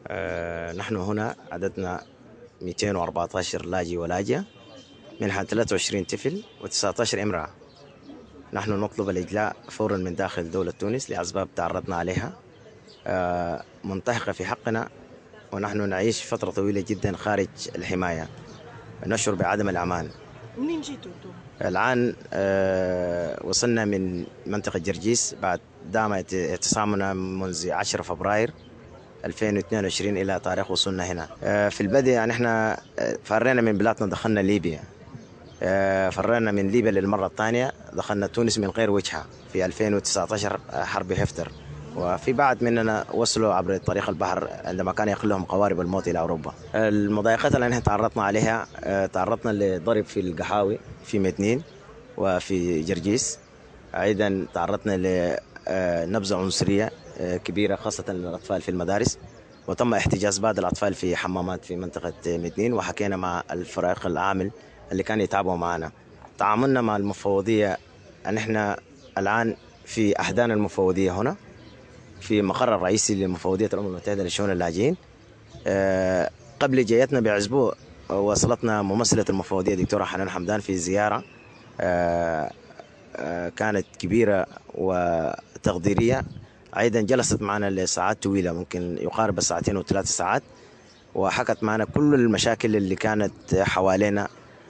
نحن هنا عددنا 214 لاجئ ولاجئة، منها 23 طفل و19 امرأة. نحن نطلب الإجلاء فورا من داخل دولة تونس لأسباب تعرضنا عليها منتهكة في حقنا، ونحن نعيش فترة طويلة جدا خارج الحماية، نشعر بعدم الأمان. منين جيتوا انتم؟ الآن وصلنا من منطقة جرجيس بعد دام اعتصامنا منذ 10 فبراير 2022 إلى تاريخ وصولنا هنا. في البدء يعني احنا فرينا من بلادنا، دخلنا ليبيا، فرينا من ليبيا للمرة الثانية، دخلنا تونس من غير وجهة في 2019 حرب هفتر، وفي بعض مننا وصلوا عبر طريق البحر عندما كان يقلهم قوارب الموت إلى أوروبا. المضايقات اللي نحن تعرضنا عليها، تعرضنا لضرب في القحاوي في مدنين وفي جرجيس، أيضا تعرضنا لنبذة عنصرية كبيرة خاصة للأطفال في المدارس، وتم احتجاز بعض الأطفال في حمامات في منطقة مدنين، وحكينا مع الفريق العامل اللي كان يتعبوا معنا. تعاملنا مع المفوضية أن احنا الآن في أحضان المفوضية هنا في مقر الرئيسي لمفوضية الأمم المتحدة لشؤون اللاجئين. قبل جيتنا بأسبوع وصلتنا ممثلة المفوضية دكتورة حنان حمدان في زيارة كانت كبيرة وتقديرية، أيضا جلست معنا لساعات طويلة، ممكن يقارب ساعتين وثلاث ساعات، وحكت معنا كل المشاكل اللي كانت حوالينا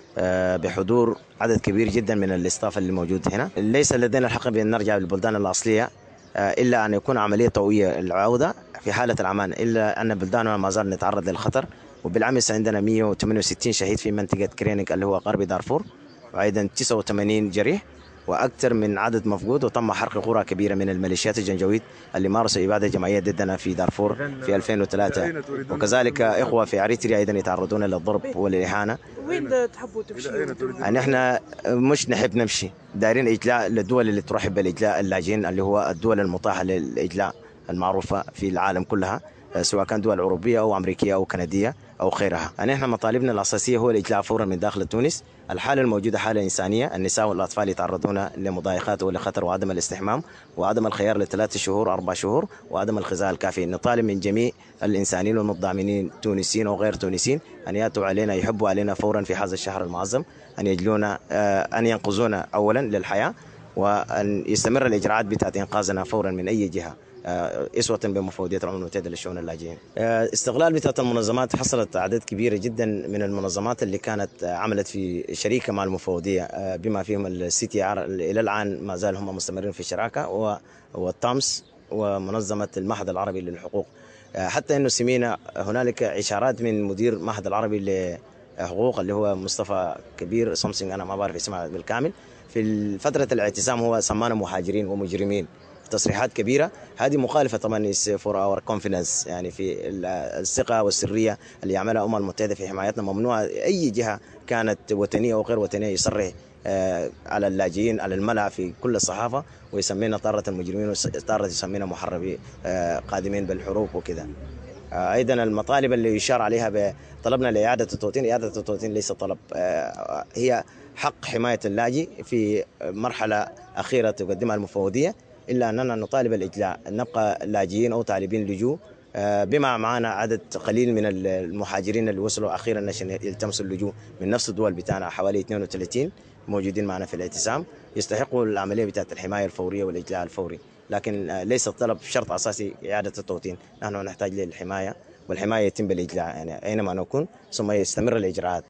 بحضور عدد كبير جدا من الاستاف اللي موجود هنا. ليس لدينا الحق بأن نرجع للبلدان الأصلية إلا أن يكون عملية طويلة العودة في حالة الأمان، إلا أن بلداننا ما زال نتعرض للخطر. وبالأمس عندنا 168 شهيد في منطقة كرينيك اللي هو غرب دارفور، وأيضا 89 جريح وأكثر من عدد مفقود، وتم حرق قرى كبيرة من الميليشيات الجنجويد اللي مارسوا إبادة جماعية ضدنا في دارفور في 2003. وكذلك إخوة في أريتريا أيضا يتعرضون للضرب والإهانة. وين تحبوا تمشيوا؟ يعني احنا مش نحب نمشي، دايرين إجلاء للدول اللي ترحب بالإجلاء اللاجئين، اللي هو الدول المتاحة للإجلاء المعروفة في العالم كلها، سواء كان دول أوروبية أو أمريكية أو كندية أو غيرها. يعني احنا مطالبنا الأساسية هو الإجلاء فورا من داخل تونس. الحالة الموجودة حالة إنسانية، النساء والأطفال يتعرضون لمضايقات ولخطر وعدم الاستحمام وعدم الخيار ل3 شهور 4 شهور وعدم الغذاء الكافي. نطالب من جميع الإنسانيين والمتضامنين تونسيين وغير تونسيين أن يأتوا علينا، يحبوا علينا فورا في هذا الشهر المعظم، أن يجلونا، أن ينقذونا أولا للحياة، وأن يستمر الإجراءات بتاعت إنقاذنا فورا من أي جهة إسوة بمفوضية الأمم المتحدة للشؤون اللاجئين. استغلال بتاعت المنظمات، حصلت أعداد كبيرة جدا من المنظمات اللي كانت عملت في شريكة مع المفوضية، بما فيهم الCTR إلى الآن ما زال هم مستمرين في الشراكة، والتامس ومنظمة المعهد العربي للحقوق. حتى إنه سمينا هنالك إشارات من مدير المعهد العربي للحقوق اللي هو مصطفى كبير سمسنج، أنا ما بعرف اسمه بالكامل، في فترة الاعتصام هو سمانا مهاجرين ومجرمين، تصريحات كبيرة. هذه مخالفة طبعا for our confidence، يعني في الثقة والسرية اللي يعملها الأمم المتحدة في حمايتنا. ممنوع أي جهة كانت وطنية أو غير وطنية يصرح على اللاجئين على الملأ في كل الصحافة ويسمينا طارة المجرمين وطارة يسمينا محربي قادمين بالحروب وكذا. أيضا المطالب اللي يشار عليها طلبنا لإعادة التوطين، إعادة التوطين ليس طلب، هي حق حماية اللاجئ في مرحلة أخيرة تقدمها المفوضية، إلا أننا نطالب الإجلاء، نبقى لاجئين أو طالبين لجوء، بما معنا عدد قليل من المهاجرين اللي وصلوا أخيرا عشان يلتمسوا اللجوء من نفس الدول بتاعنا، حوالي 32 موجودين معنا في الاعتصام، يستحقوا العملية بتاعت الحماية الفورية والإجلاء الفوري، لكن ليس الطلب شرط أساسي إعادة التوطين. نحن نحتاج للحماية، والحماية يتم بالإجلاء يعني أينما نكون، ثم يستمر الإجراءات.